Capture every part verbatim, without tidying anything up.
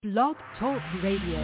Blog Talk Radio.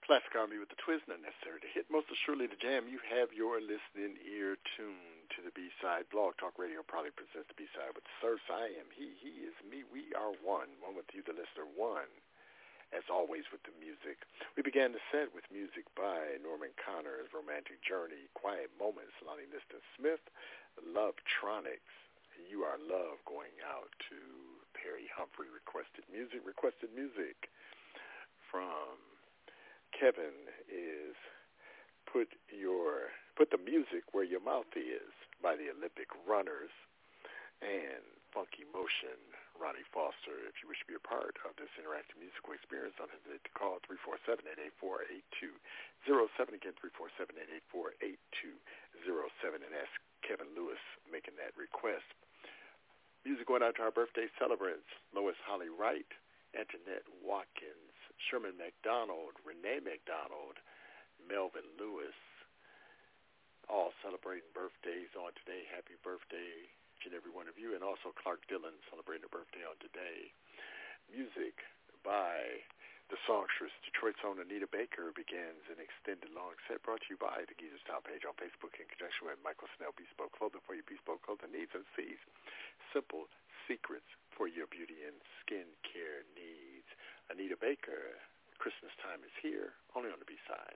Classic R and B with the twist, not necessary to hit. Most assuredly the jam. You have your listening ear tuned to the B-side. Blog Talk Radio proudly presents the B-side with Sir. I am he, he is me. We are one. One with you, the listener. One, as always, with the music. We began the set with music by Norman Connor's Romantic Journey, Quiet Moments, Lonnie Liston Smith, Lovetronics, You Are Love, going out to Perry Humphrey. Requested music. Requested music from Kevin is Put Your Put the Music Where Your Mouth Is by the Olympic Runners, and Funky Motion, Ronnie Foster. If you wish to be a part of this interactive musical experience, don't hesitate to call three four seven, eight eight four, eight two zero seven. Again, three four seven, eight eight four, eight two zero seven, and ask Kevin Lewis making that request. Music going out to our birthday celebrants: Lois Holly Wright, Antoinette Watkins, Sherman McDonald, Renee McDonald, Melvin Lewis, all celebrating birthdays on today. Happy birthday, each and every one of you. And also Clark Dillon celebrating a birthday on today. Music by the songstress, Detroit's own Anita Baker, begins an extended long set brought to you by the Geezer Style page on Facebook in conjunction with Michael Snell Bespoke Clothing for your bespoke clothing needs and sees. Simple secrets for your beauty and skin care needs. Anita Baker, Christmas time is here, only on the B-side.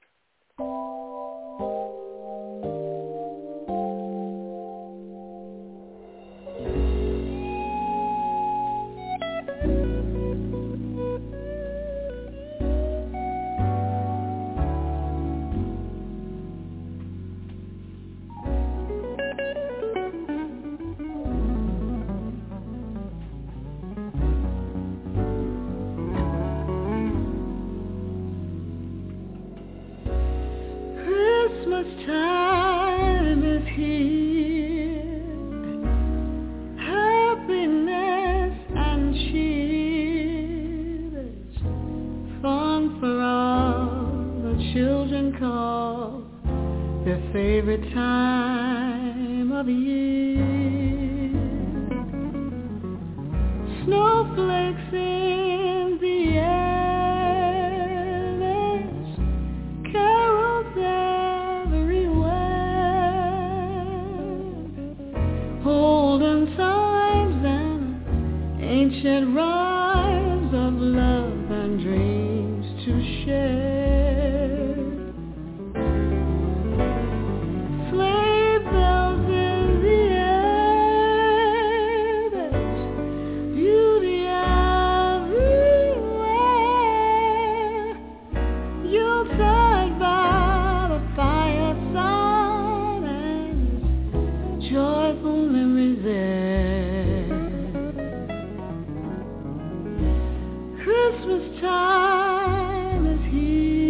Favorite time of year, snowflakes in the air, there's carols everywhere, olden times and ancient rhymes of love and dreams to share. Christmas time is here.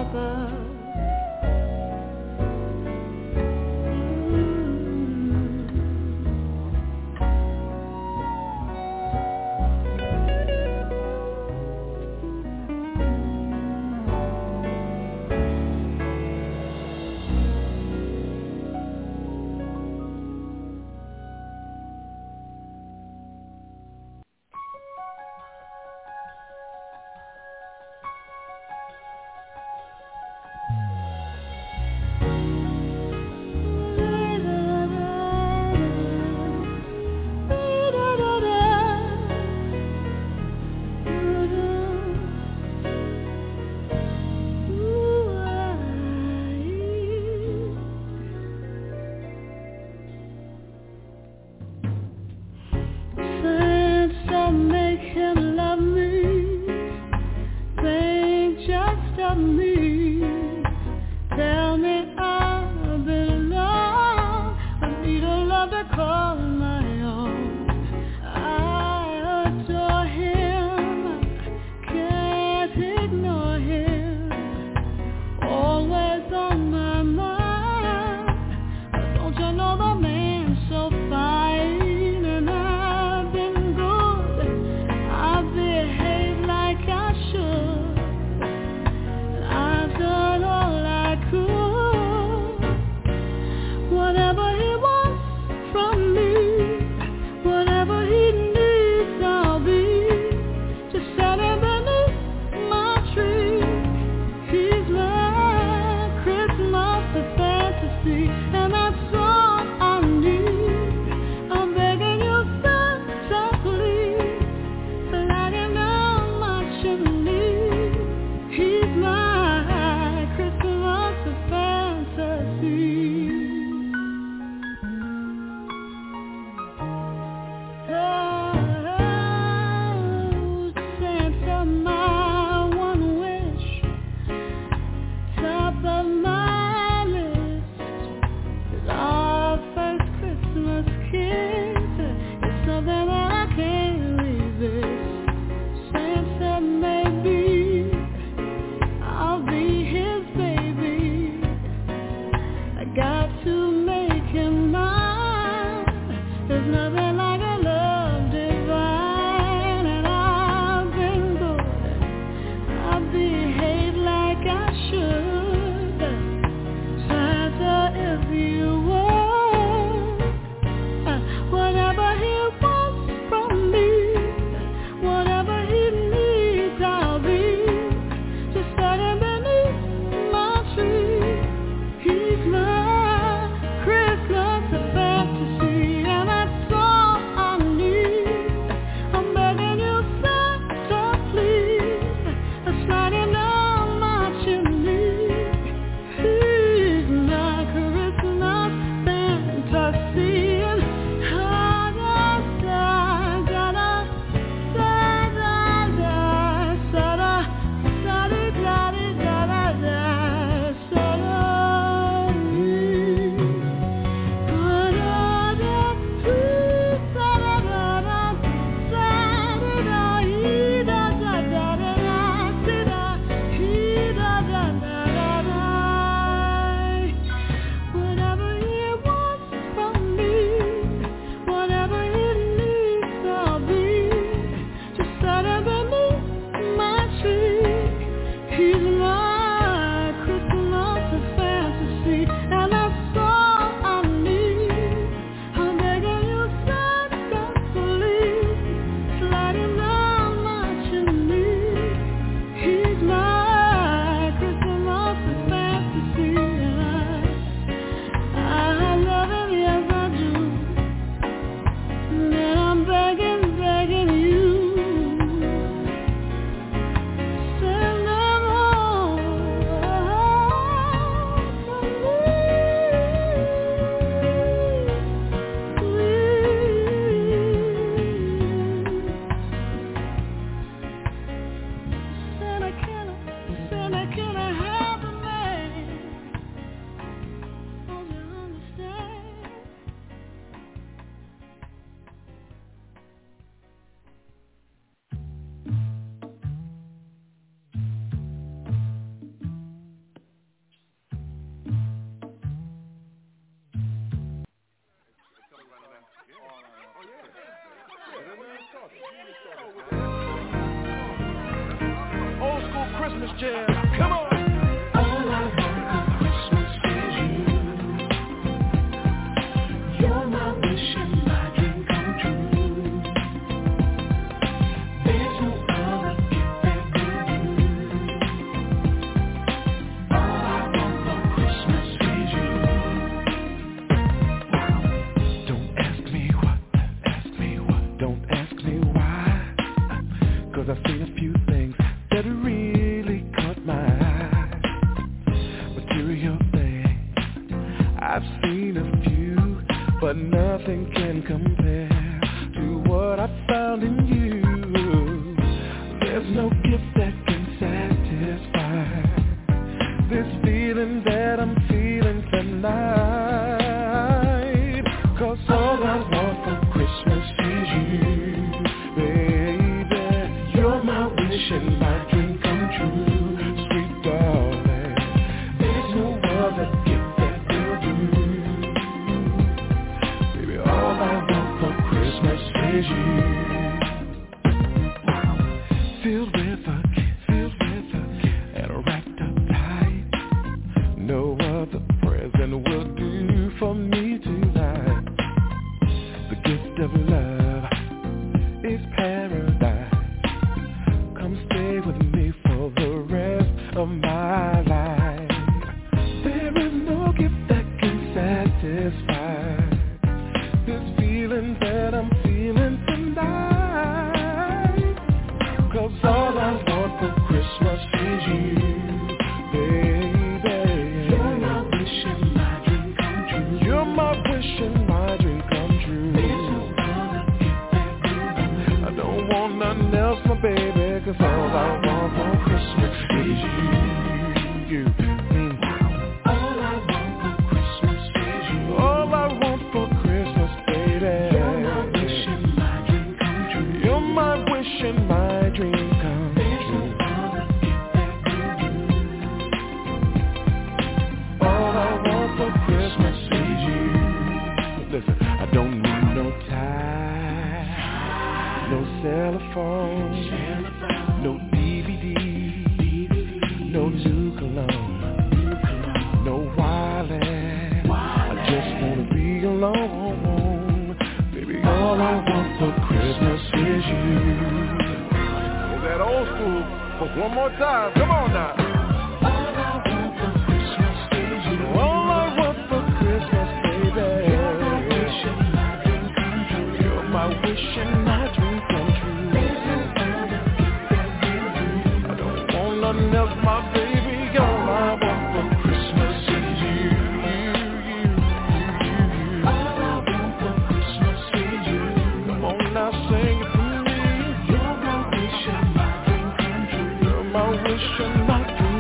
us. jam. Come on. All I want for Christmas is you. You're my wish and my dream come true. There's no other gift that will do. All I want for Christmas is you. Don't ask me what, ask me what, don't ask me why. Cause I've seen a few things that really caught my eye. Material things, I've seen a few, but nothing can compare to what I found in you. There's no gift that can satisfy this feeling that I'm feeling tonight. Cause all I want for Christmas is you, baby. You're my wish and my dream come true, sweet darling. There's no other gift that will do. Baby, all I want for Christmas is you. Filled with a kiss, filled with a kiss, and wrapped up tight. No other present will do for me tonight. The gift of love is paradise. Come stay with me for the rest of my life. There is no gift that can satisfy this feeling that I'm feeling tonight. Cause all I want for Christmas is you, baby. You're my wish and my dream come true. You're my wish and my dream come true. There's no other gift that will do. I don't want nothing else, my baby, cause all I want for Christmas is you, you, mm. All I want for Christmas is you. All I want for Christmas, baby. You're my wish and my dream come true. You're my wish and my dream come There's no true. other gift that will do. All I want for Christmas is you. Listen, I don't need no tie, no cell phone, no D V D, no new cologne, no wallet. I just wanna be alone. Baby, all I want for Christmas is you. Is that old school? But one more time, come on now. All I want for Christmas is you. All I want for Christmas, baby. You're my wish and my dream come true. You're my wish and my dream come true. There's no other gift that will do. I don't want nothing else, my baby. All I want for Christmas is you, you, you, you, you. All I want for Christmas is you. Come on now, sing it for me. You're my wish and my dream come true. You're my wish and my dream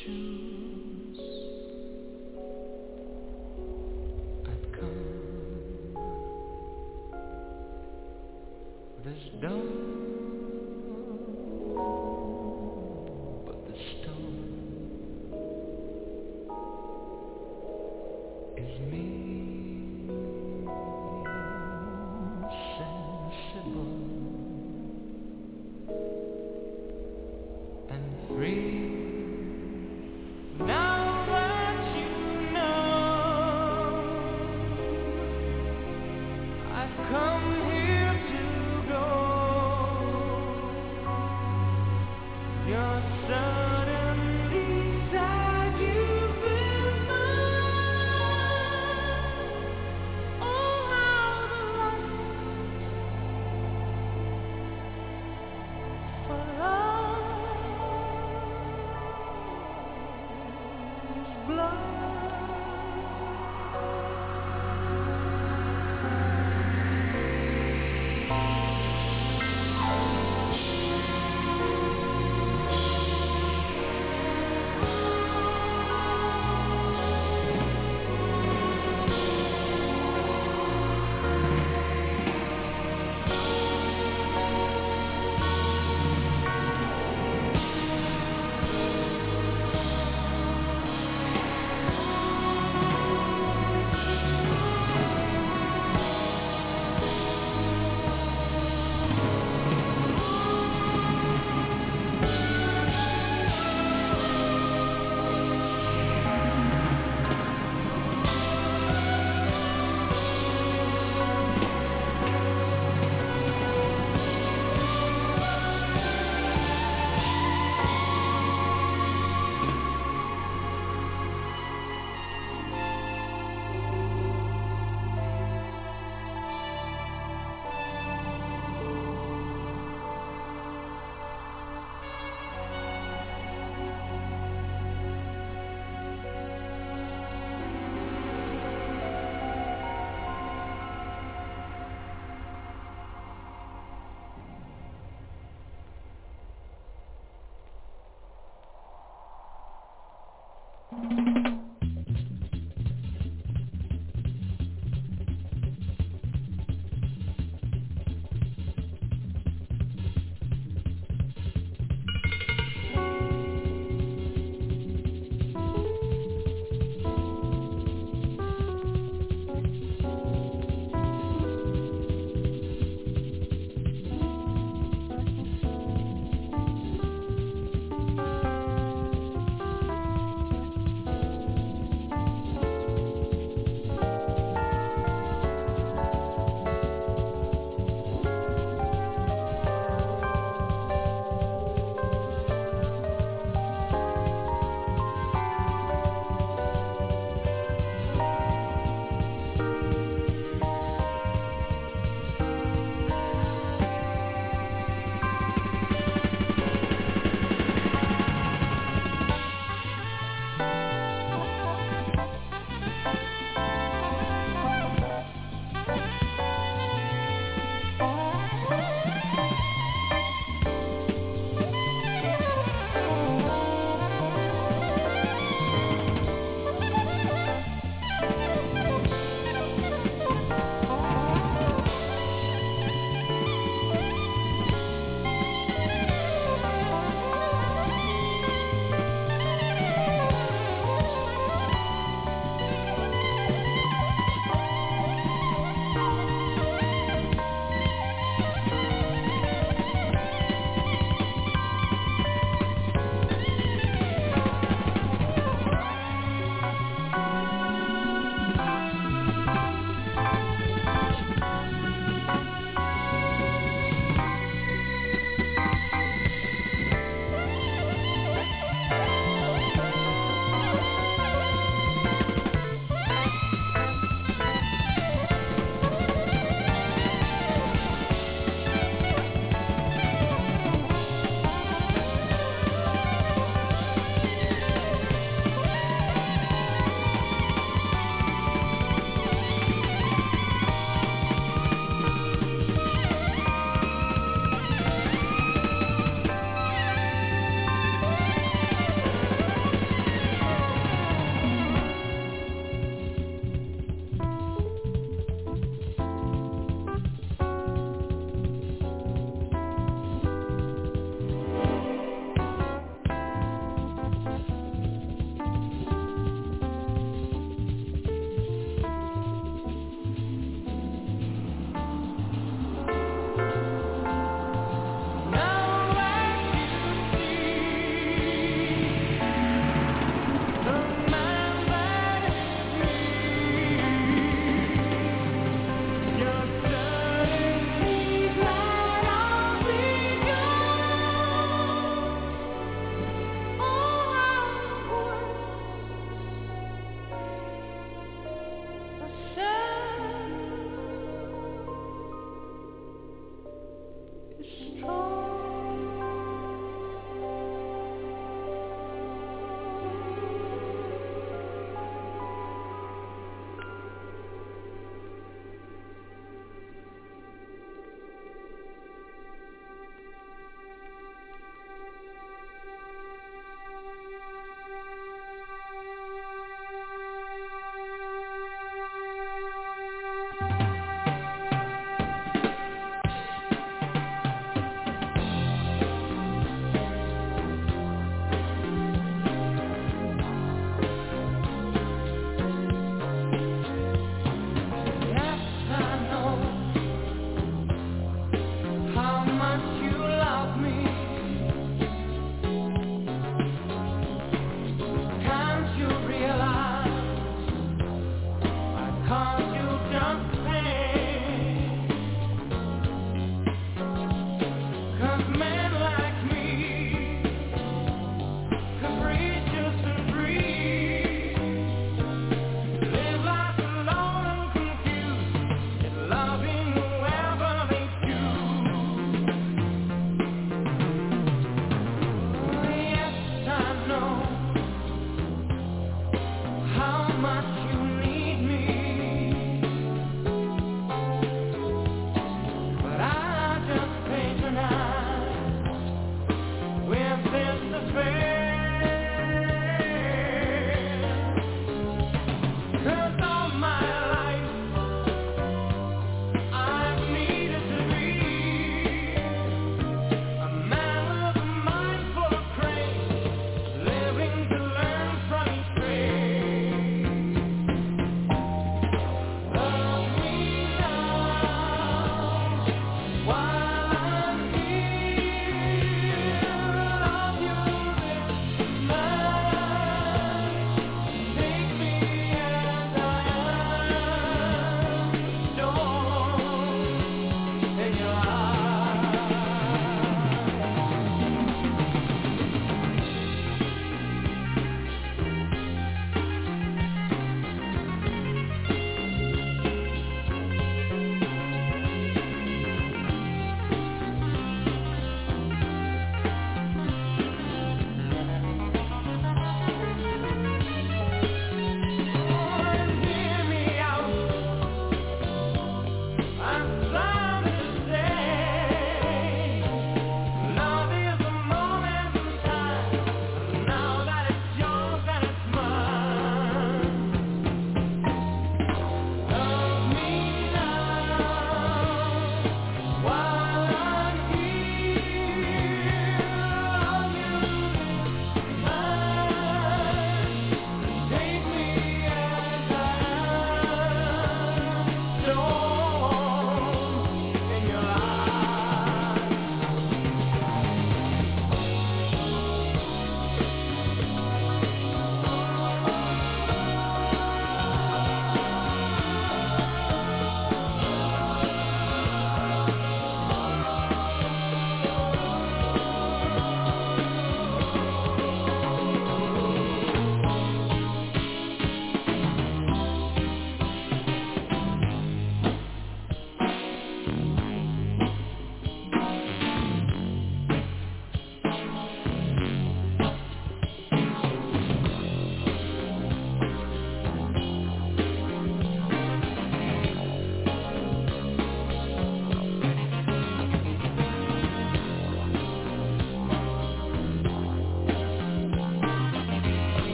choose, I'd come. There's dawn, but the storm is me, sensible and free. Now that you know, I've come here to go. You're suddenly sad, you've been mine. Oh, how the lust for love's blood.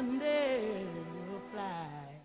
Sunday will fly.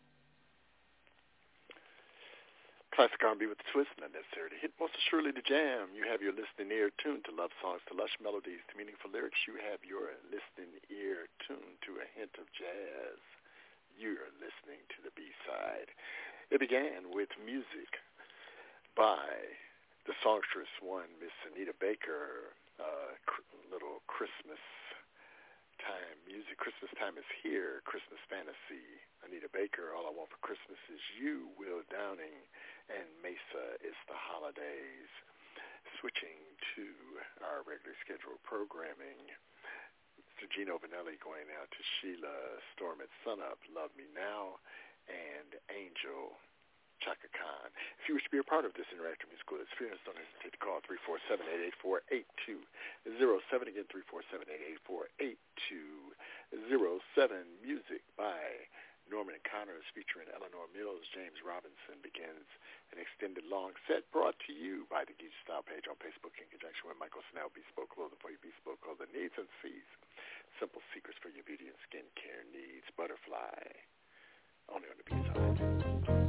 Classic R and B with a twist, not necessary to hit. Most assuredly the jam. You have your listening ear tuned to love songs, to lush melodies, to meaningful lyrics. You have your listening ear tuned to a hint of jazz. You're listening to the B-side. It began with music by the songstress one, Miss Anita Baker, uh, cr- little Christmas time music. Christmas time is here. Christmas fantasy. Anita Baker, All I Want for Christmas Is You. Will Downing and Mesa, It's the Holidays. Switching to our regularly scheduled programming. Mister Gino Vanelli going out to Sheila Storm at Sunup, Love Me Now, and Angel Chaka Khan. If you wish to be a part of this interactive musical experience, don't hesitate to call three four seven, eight eight four, eight two zero seven. Again, three four seven, eight eight four, eight two zero seven. Music by Norman and Connors featuring Eleanor Mills. James Robinson begins an extended long set brought to you by the Geek Style page on Facebook in conjunction with Michael Snell, Bespoke Clothing for your Bespoke Clothing needs and fees. Simple secrets for your beauty and skincare needs. Butterfly. Only on the B-side.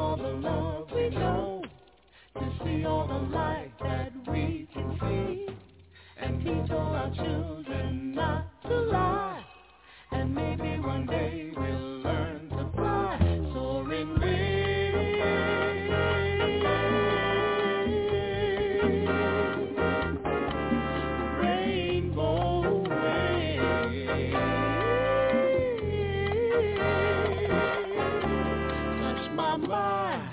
all the love we know, to see all the light that we can see, and teach all our children not to lie, and maybe one day we'll learn to fly, soaring rainbow way. Touch my mind.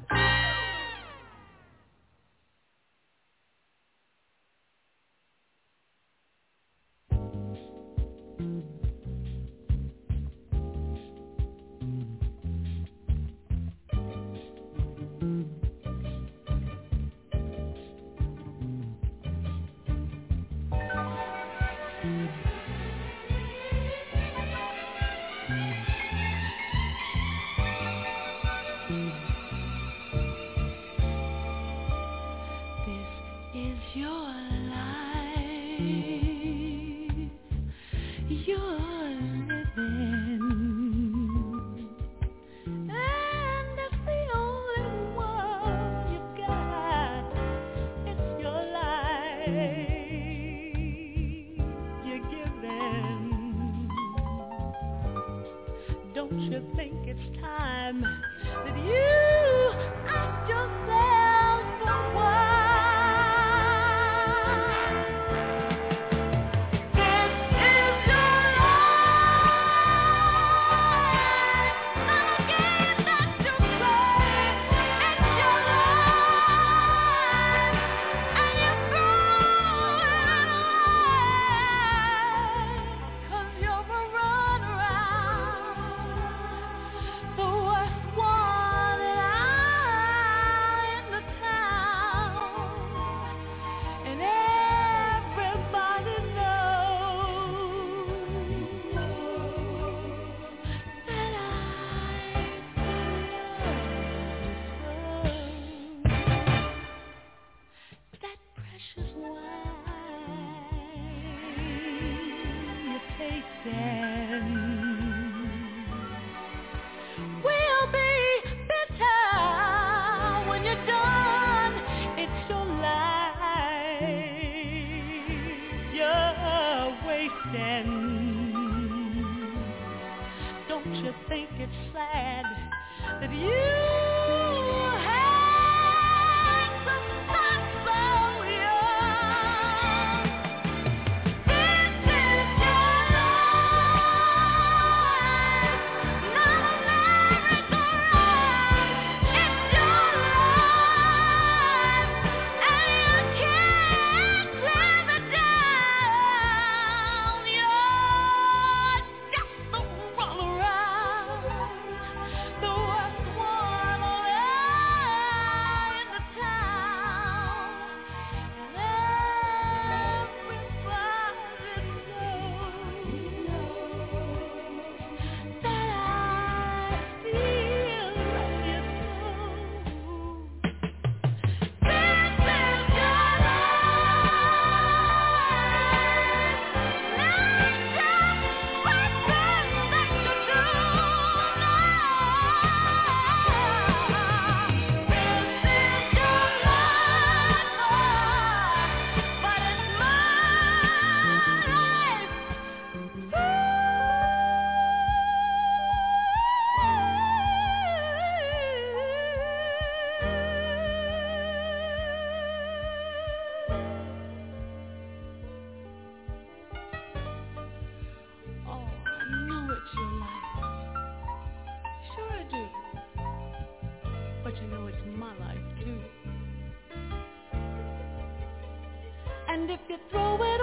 And if you throw it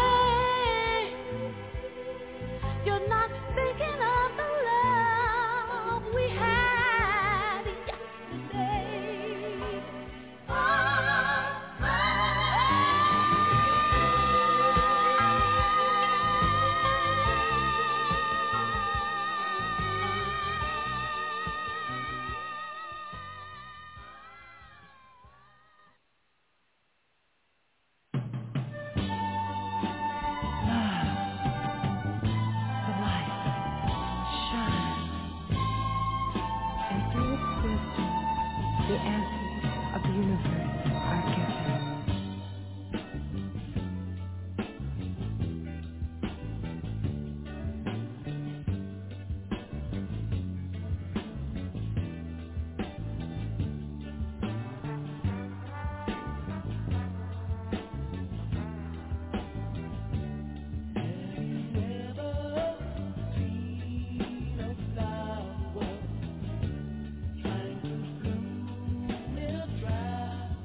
away, you're not thinking of the love we had yesterday. Oh, the answers of the universe are given. Trying to bloom in a dry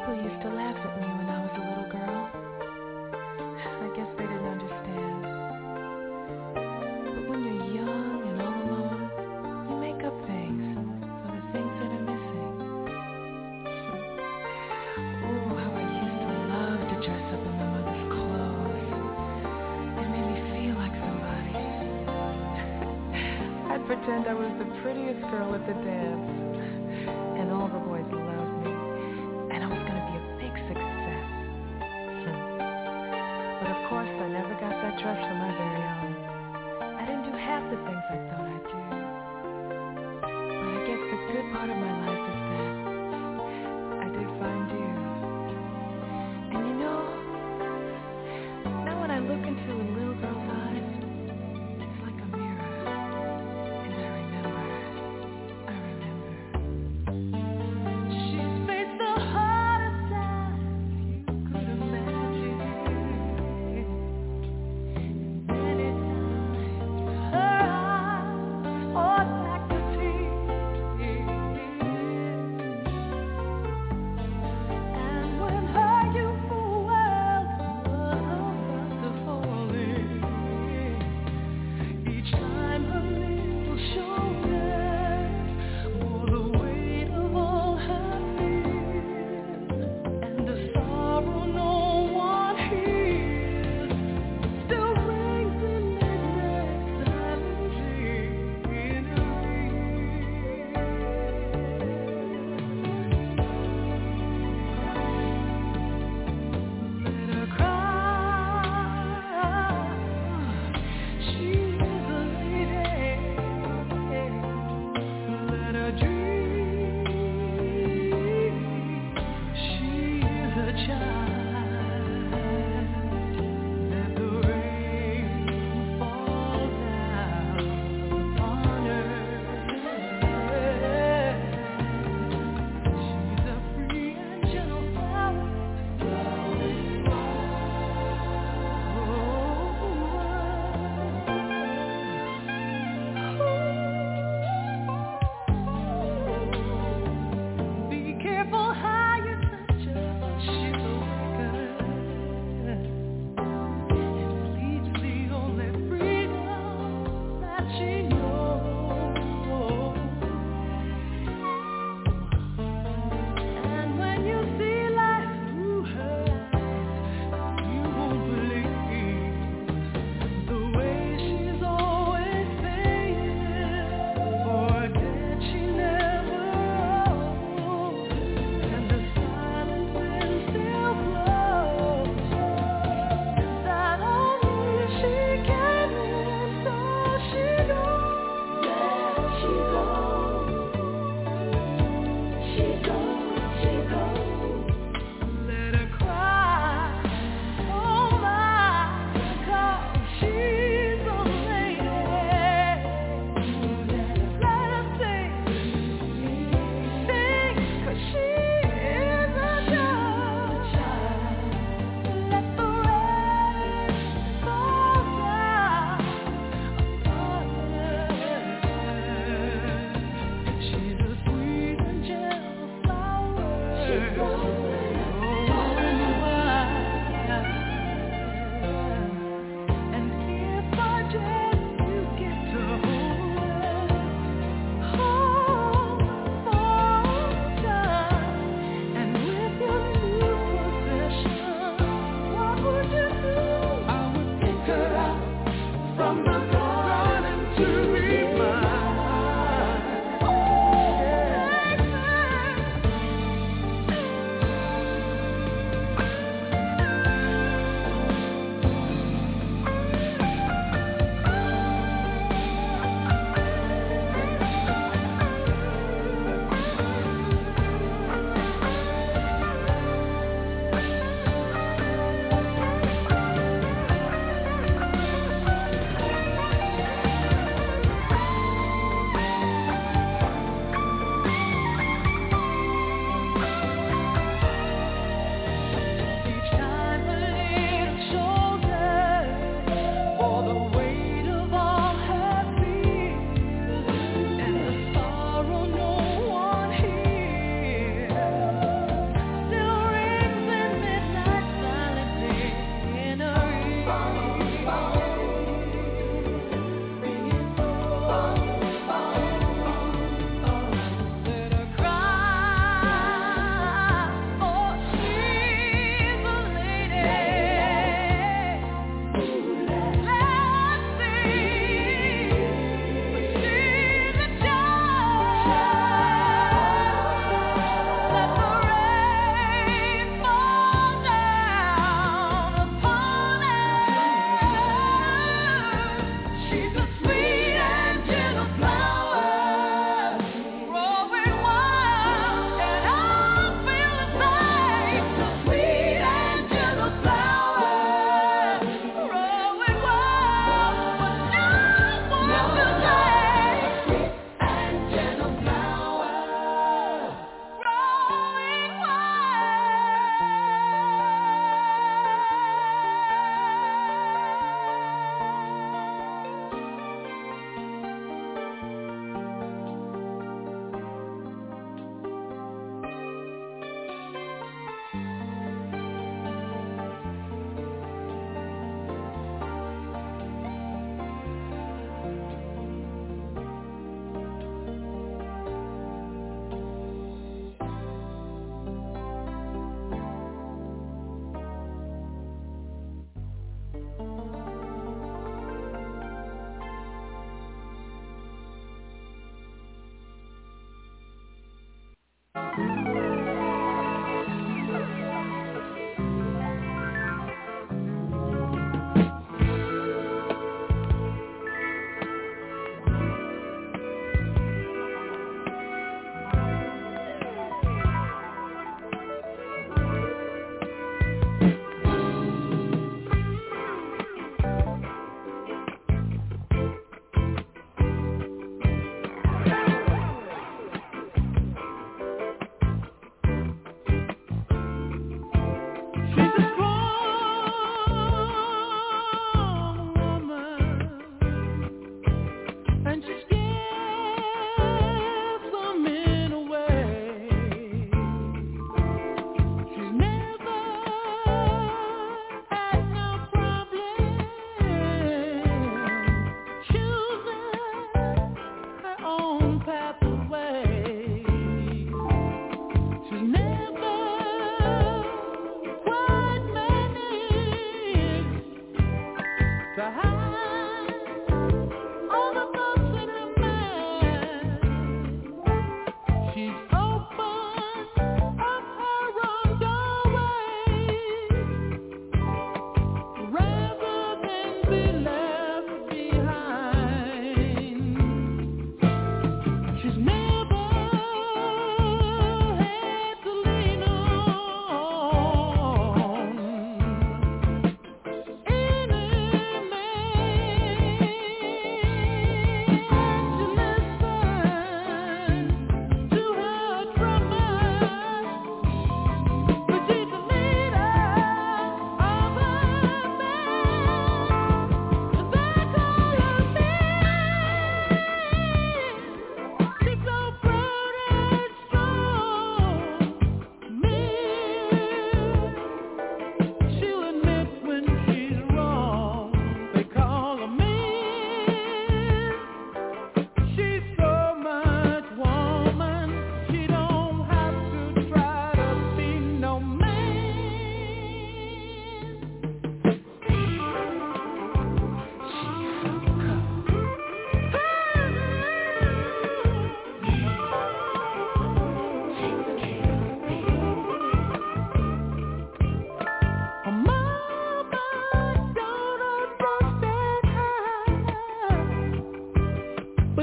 People used to laugh at me when I was a little girl. I guess they didn't understand. But when you're young and all alone, you make up things for the things that are missing. Oh, how I used to love to dress up in my mother's clothes. It made me feel like somebody. I'd pretend I was the prettiest girl at the dance, and all the boys loved me, and I was going to be a big success. But of course, I never got that dress for my very own. I didn't do half the things I thought I'd do. But I guess the good part of my life is that I did find you. And you know, now when I look into a little girl's eyes, it's like a mirror. And I remember, I remember. She's faced the hardest task you could imagine. Many times her eyes poured back the tears. And when her youthful world was about to fall in, each time her little shoulders bore the weight of all her fears, and the sorrow no one hears still rings in midnight silently in her ears. Let her cry. She's a lady. Let her dream. She's a child. Let the rain fall down upon her. She's a free and gentle flower. Be careful how you touch her. She's a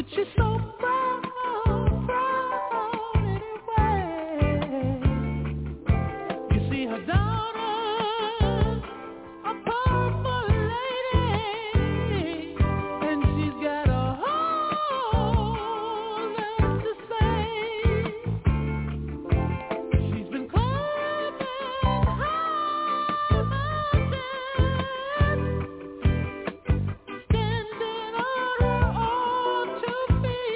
she's so proud, proud anyway. You see her daughter, a powerful lady, and she's got a whole lot to say. She's been climbing high mountains, standing on her own two feet.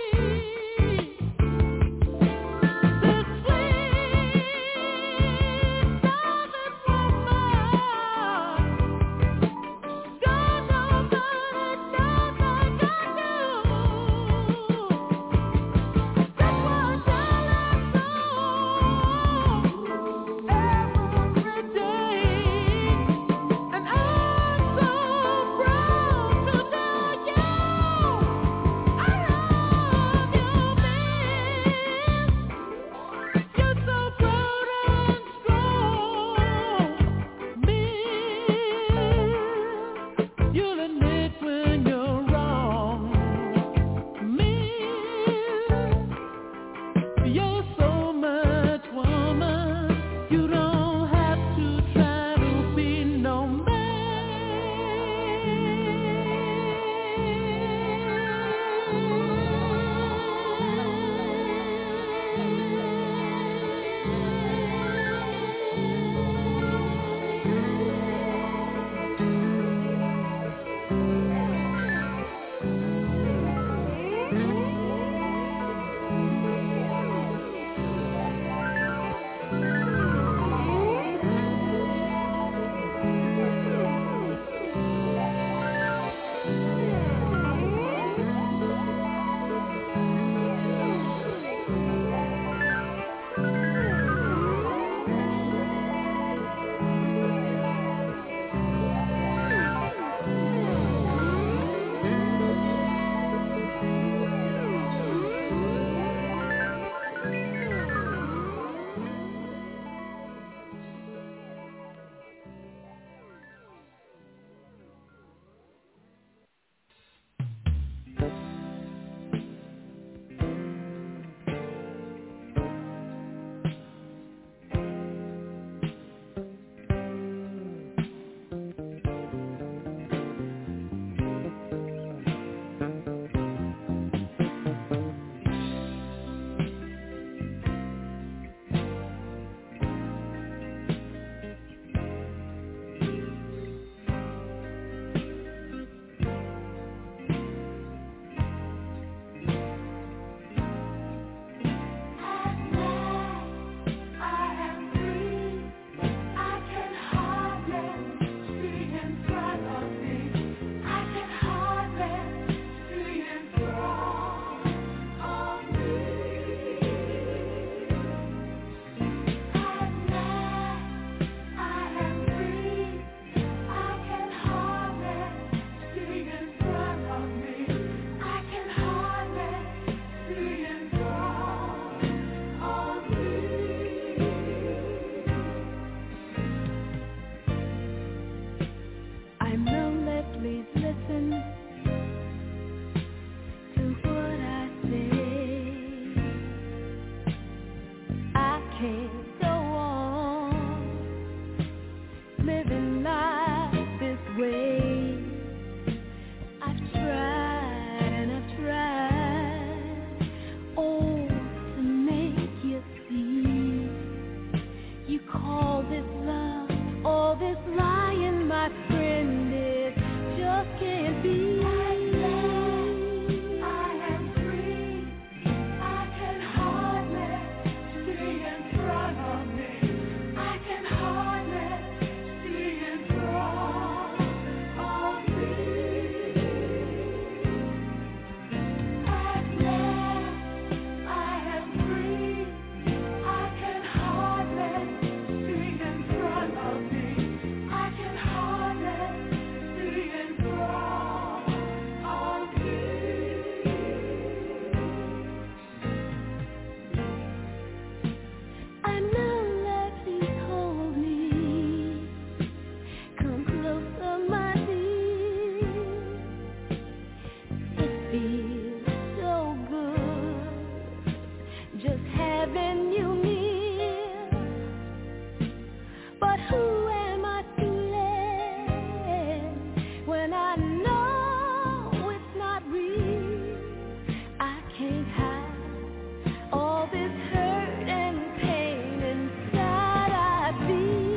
Who am I fooling when I know it's not real? I can't hide all this hurt and pain inside I feel.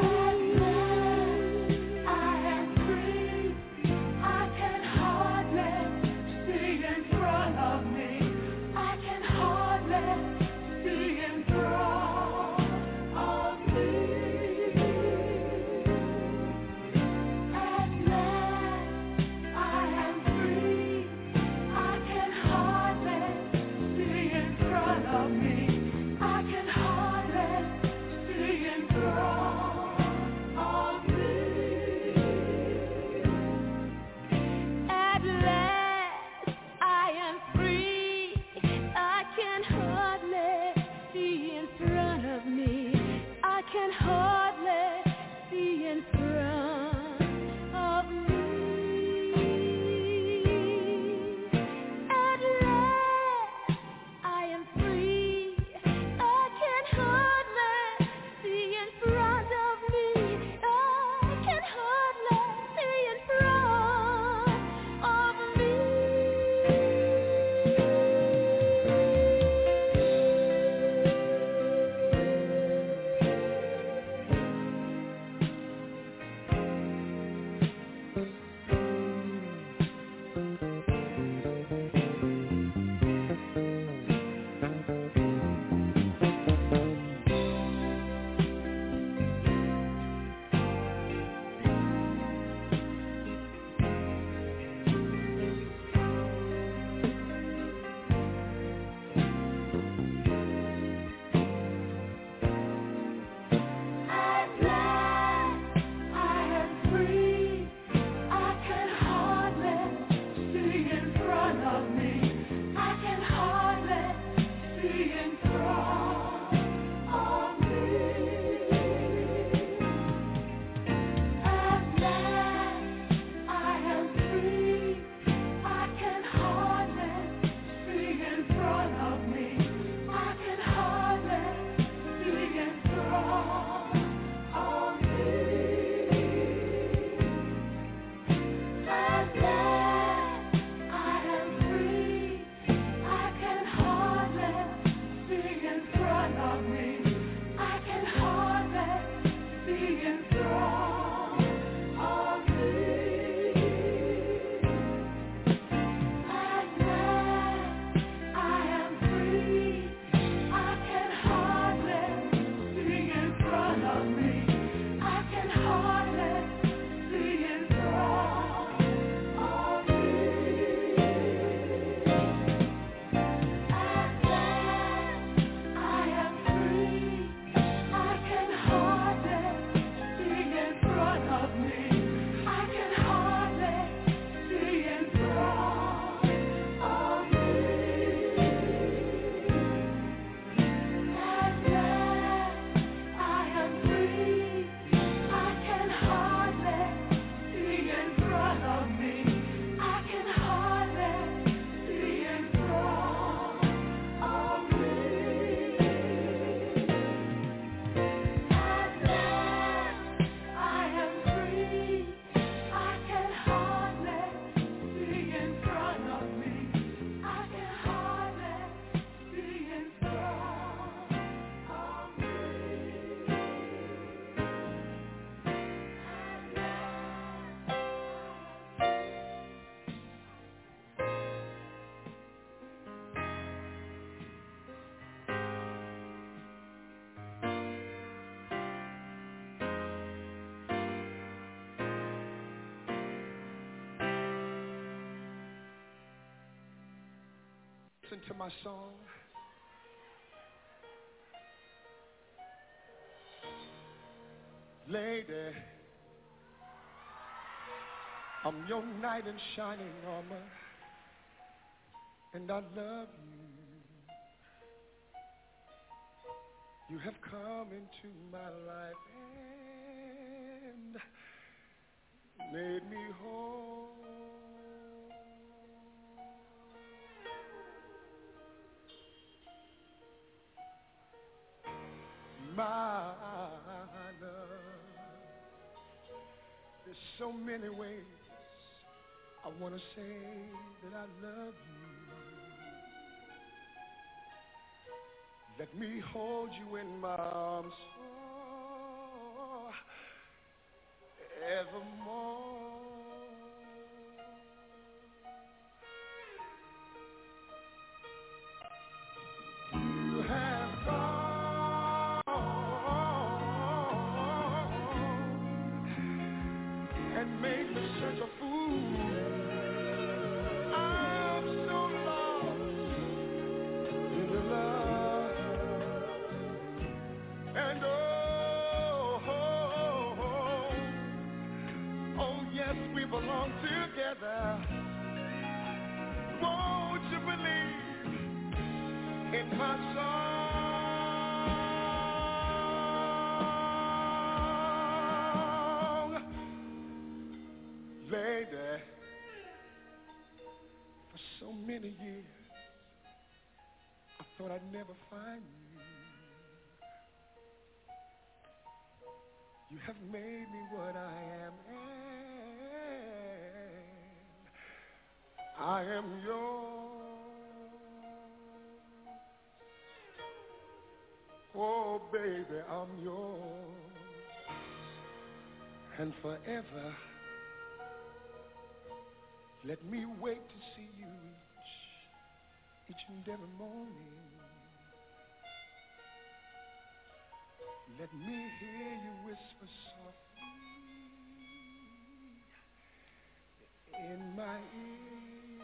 I am free. I can hardly see in front of me. I can hardly see in front of me. At last, I am free. I can hardly see in front of me. I can hardly see in front of me. At last, I am free. I can hardly see in front of me. I can hardly see in front of me. At last, I am free. I can hardly see in front of me. I can hardly see in front of me. At last, I am free. I can hardly see in front of me. I can hardly see in front of me. At last, I am free. I can hardly see in front of me. I can hardly see in front of me. At last, I am free. I can hardly see in front of me. I can hardly see in front of me. At last, I am free. I can hardly see in front of me. I can hardly see in front of me. At last, I am free. I can hardly see in front of me. I can hardly see in front of me. At last, I am free. I can hardly see in front of me. I can hardly see in front of me. At last, I am free. I can hardly see in front of me. I can hardly see in front of me. Listen to my song. Lady, I'm your knight in shining armor, and I love you. You have come into my life and made me whole. My love there's so many ways I want to say that I love you. Let me hold you in my arms forevermore. You have gone and made me such a fool. I'm so lost in the love. And oh, oh, oh, oh, yes, we belong together. Won't you believe in my song? Lady, for so many years, I thought I'd never find you. You have made me what I am, and I am yours. Oh, baby, I'm yours. And forever, let me wait to see you each, each and every morning. Let me hear you whisper softly in my ear.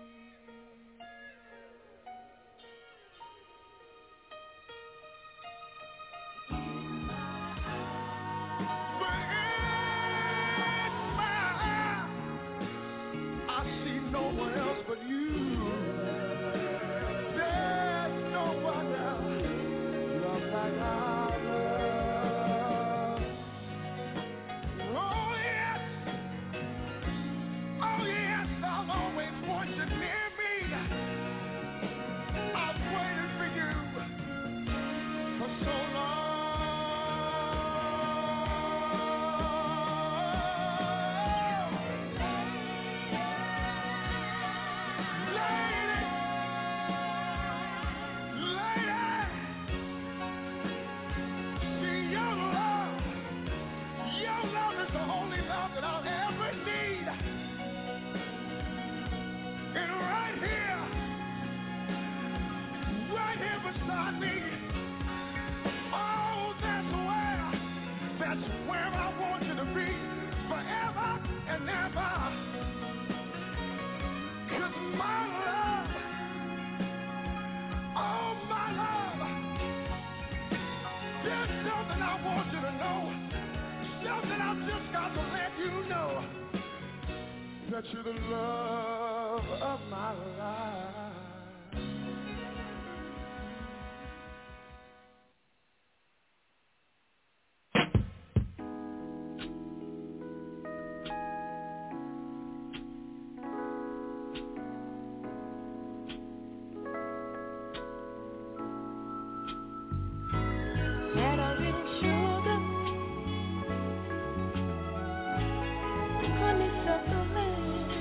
In my eyes, but in my eyes, I see no one else but you. There's no one else. Love like I. That you're the love of my life. Had a little sugar, honeysuckle land,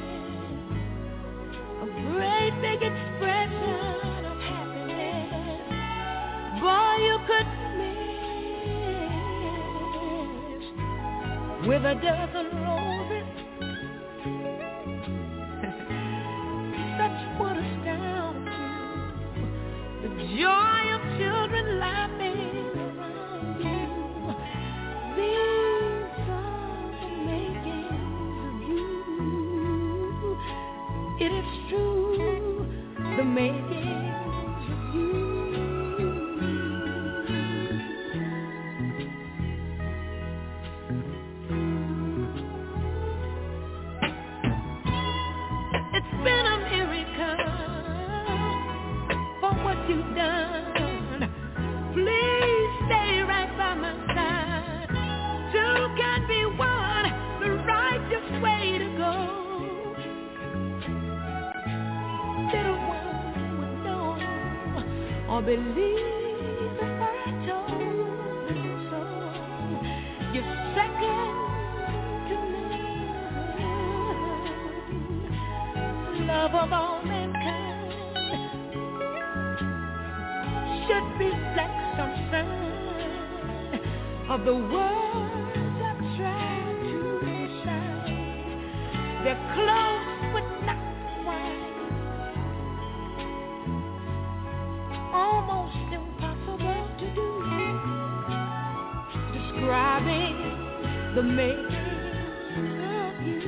a great big expression of happiness. Boy, you couldn't miss with a dozen roses. Such would astound you. The joy of children laughing around you. These are the makings of you. It is true, the makings of you. It's been a miracle for what you've done. Please stay right by my side. Two can be one, the righteous way to go. Little one would know or believe if I told them so. You're second to none. love of all mankind should reflect some sign of the words I've tried to recite. They're close but not wide, almost impossible to do, describing the makings of you.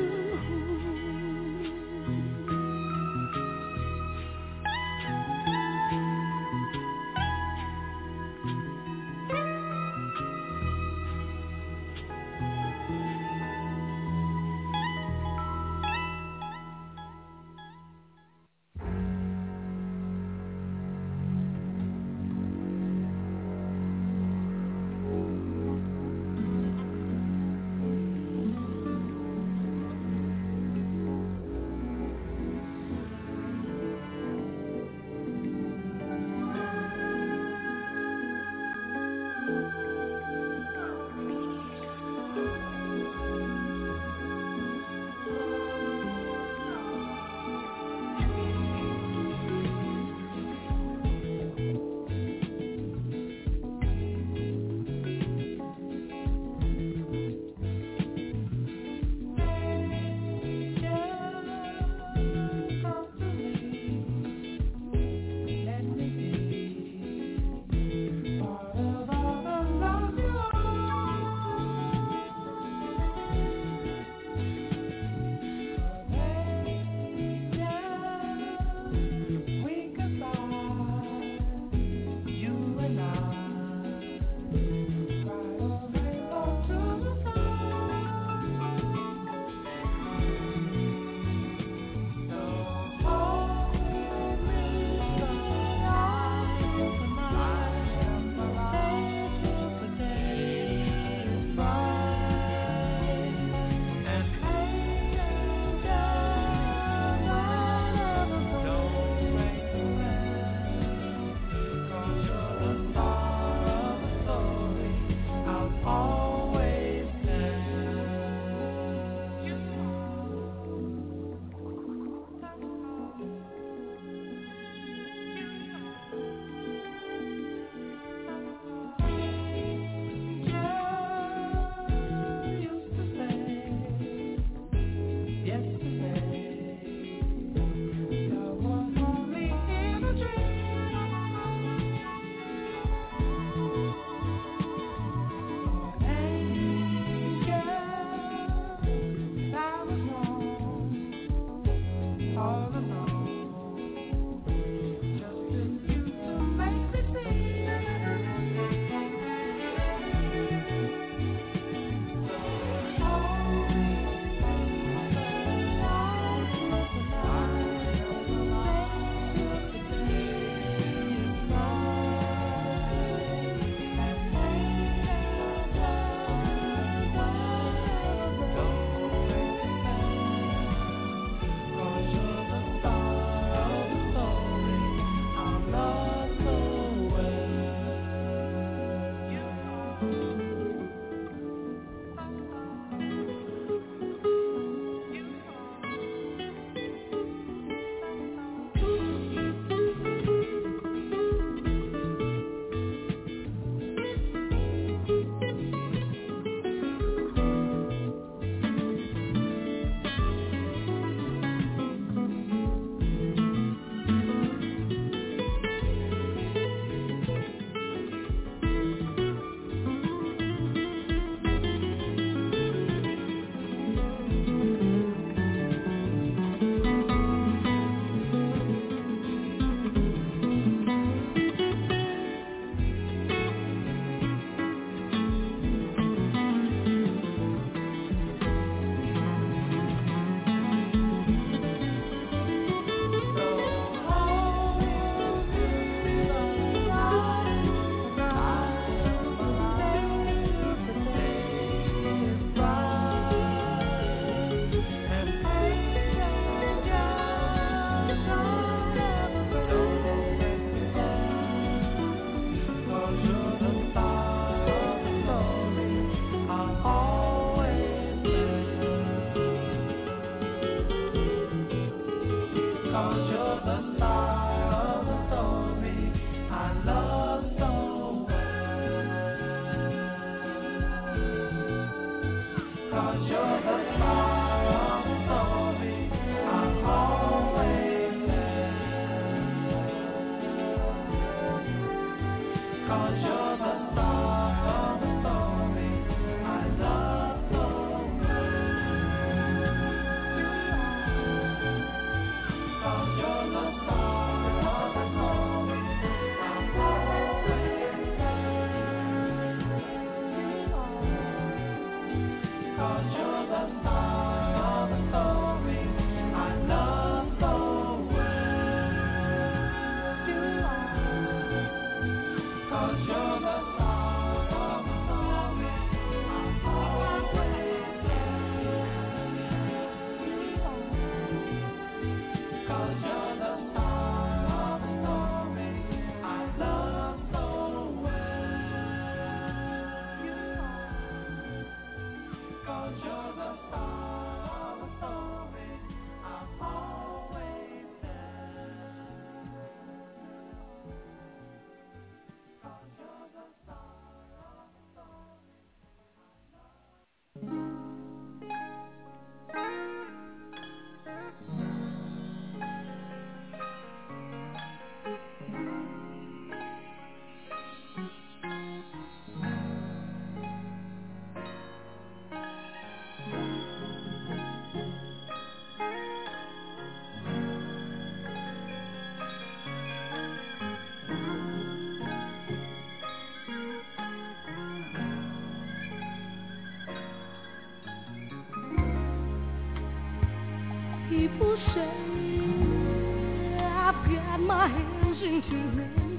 People say I've got my hands in too many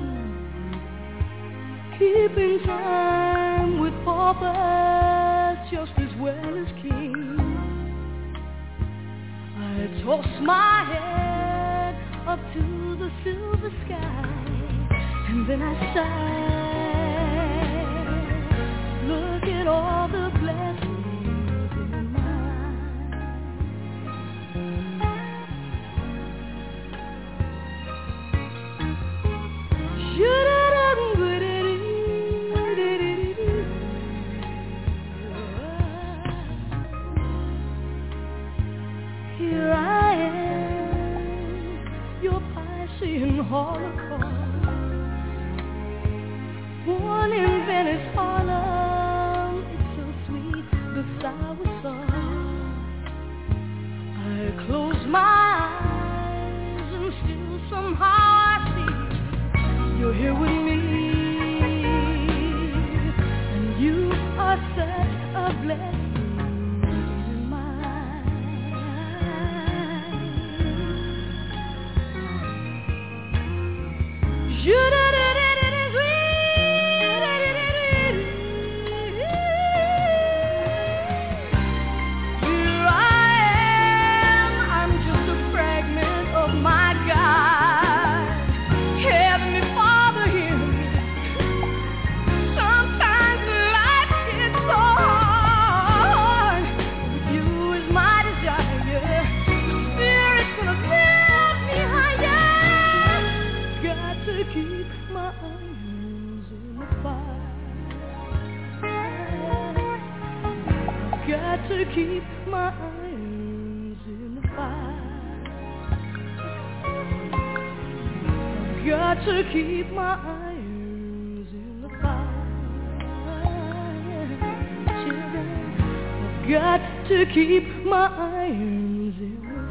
things, keeping time with paupers just as well as kings. I toss my head up to the silver sky, and then I sigh. Look at all the blessings. Here I am, your Piscean Holocaust, born in Venice, Harlem. It's so sweet, the sour sauce. I close my eyes and still somehow I see you're here with me, and you are such a blessing. To keep my irons in the fire, got to keep my irons in the fire, children. I've got to keep my irons in the fire.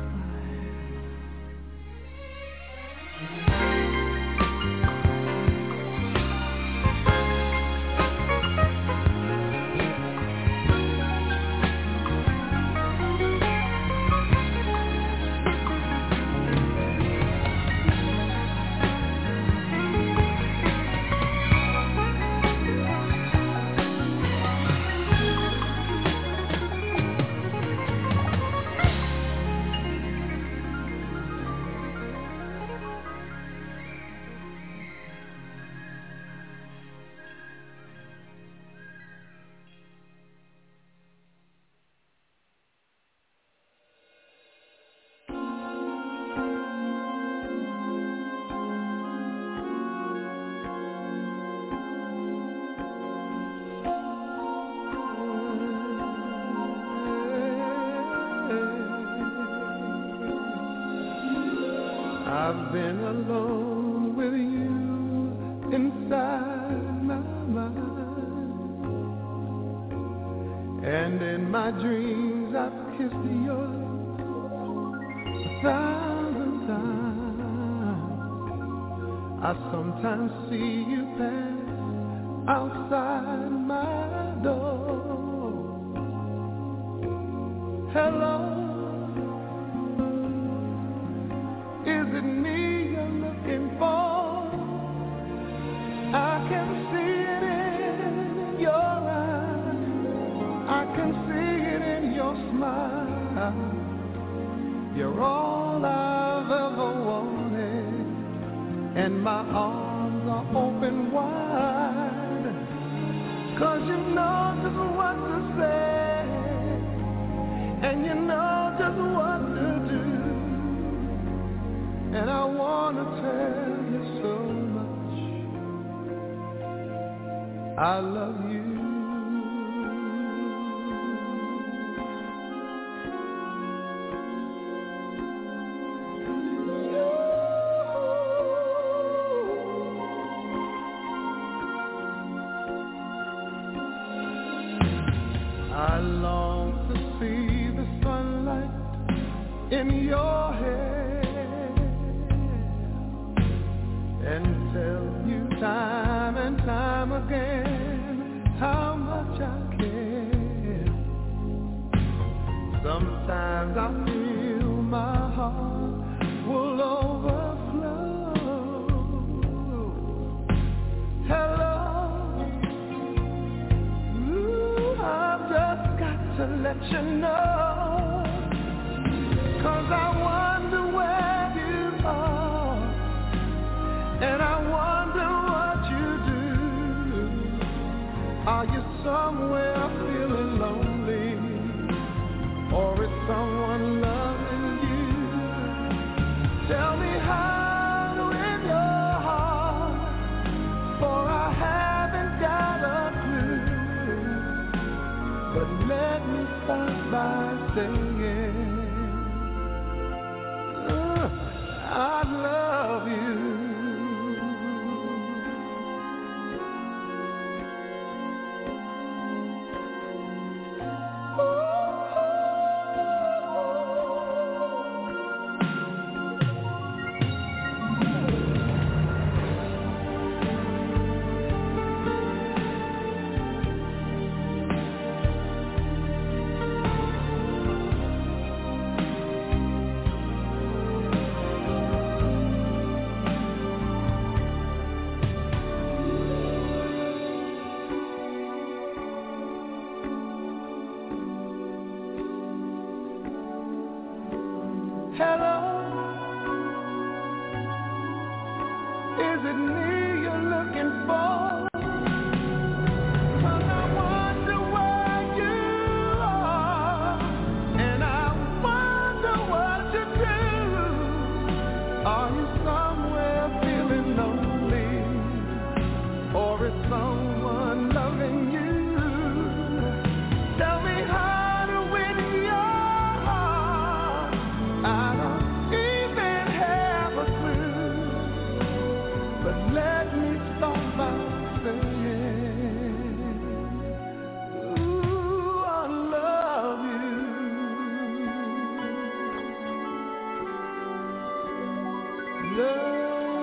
I've been alone with you inside my mind, and in my dreams I've kissed your lips a thousand times. I sometimes see you pass outside my door. Hello. Is it me you're looking for? I can see it in your eyes. I can see it in your smile. You're all I've ever wanted, and my arms are open wide. 'Cause you know just what to say, and you know just what to do. And I want to tell you so much, I love you. I long to see the sunlight in your hair and tell you time and time again how much I care. Sometimes I feel my heart will overflow. Hello, ooh, I've just got to let you know, 'cause I wonder where you are, and I wonder what you do. Are you somewhere feeling lonely, or is someone loving you? Tell me how to win your heart, for I haven't got a clue. But let me start by saying uh, I love you. Hello, is it me you're looking for? 'Cause I wonder where you are, and I wonder what you do. Are you somewhere feeling lonely, or is someone loving you? Tell me how to win your heart. I don't even have a clue, but let me start by saying, ooh, I love you. Love.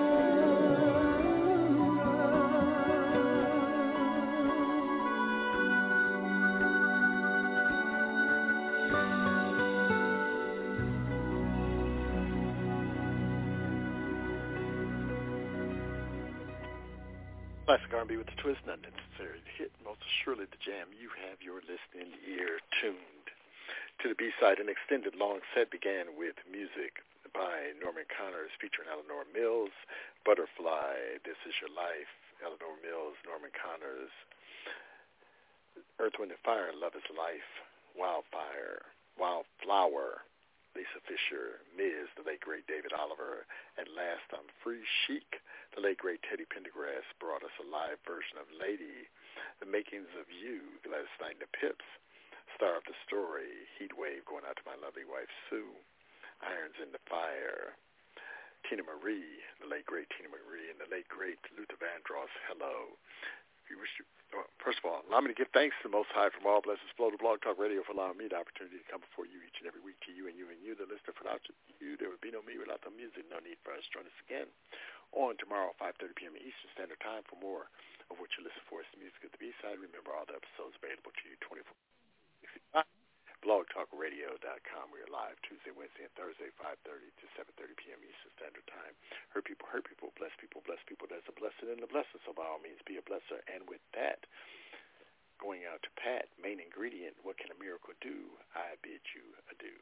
Classic R and B with the twist, not necessary to hit, most assuredly the jam. You have your listening ear tuned to the B-side. An extended long set began with music by Norman Connors featuring Eleanor Mills, Butterfly, This Is Your Life, Eleanor Mills, Norman Connors, Earth, Wind and Fire, Love Is Life, Wildfire, Wildflower, Lisa Fisher, Miz, the late great David Oliver, and last on Free Chic, the late great Teddy Pendergrass brought us a live version of Lady, The Makings of You, Gladys Knight and the Pips, Star of the Story, Heat Wave, going out to my lovely wife Sue, Irons in the Fire, Tina Marie, the late great Tina Marie, and the late great Luther Vandross. Hello. If you wish to, well, first of all, allow me to give thanks to the Most High from all blessings flow to Blog Talk Radio for allowing me the opportunity to come before you each and every week, to you and you and you, the listener. For without you, there would be no me without the music. No need for us. Join us again on tomorrow, five thirty p.m. Eastern Standard Time, for more of what you listen for. It's the music at the B-side. Remember, all the episodes available to you twenty-four blog talk radio dot com. We are live Tuesday, Wednesday, and Thursday, five thirty to seven thirty p.m. Eastern Standard Time. Hurt people, hurt people, bless people, bless people. There's a blessing and a blessing, so by all means, be a blesser. And with that, going out to Pat, main ingredient, what can a miracle do? I bid you adieu.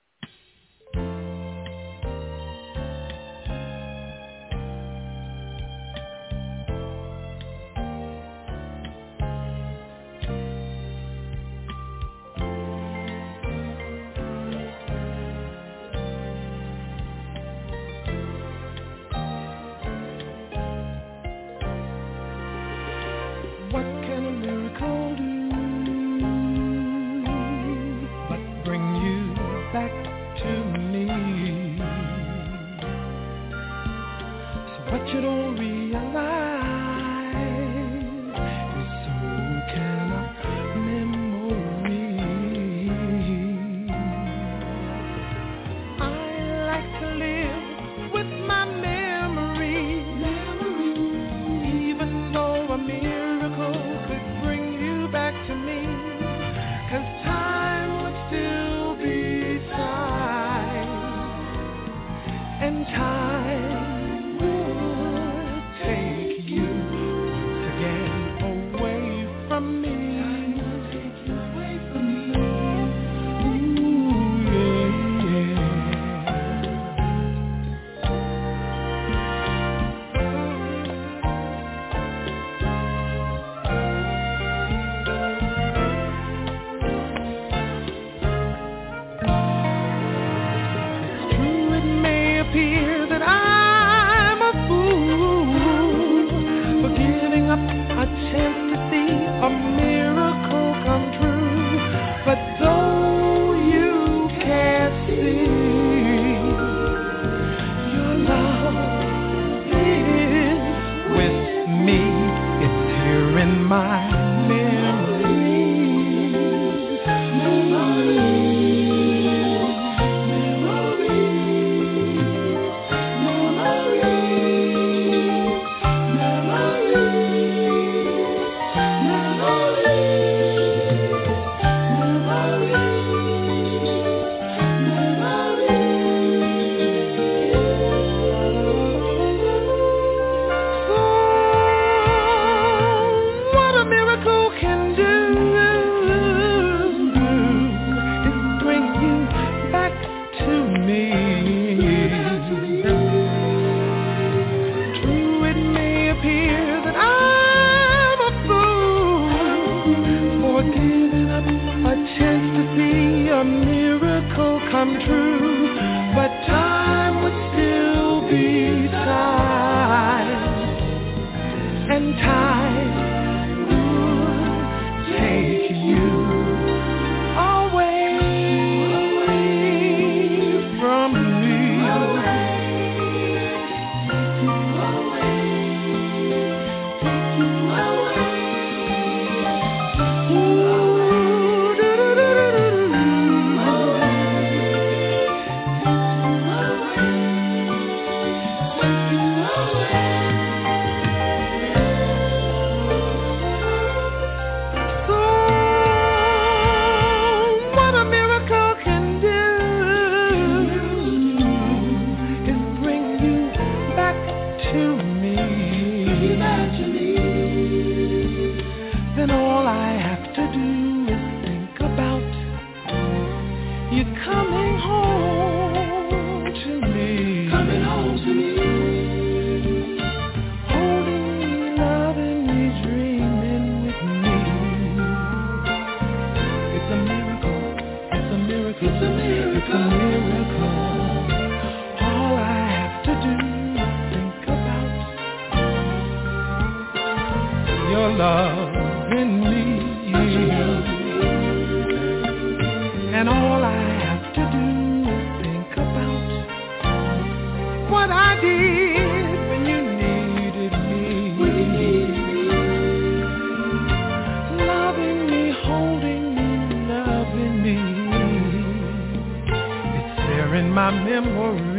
You don't realize is so can a memory. I like to live with my memory, memory. Even though a miracle could bring you back to me, 'cause time would still be time, and time a miracle come true, but though you can't see, your love is with me. It's here in my memories, memories, come true, but time would still be time, and time would take you away from me. Love in me, and all I have to do is think about what I memories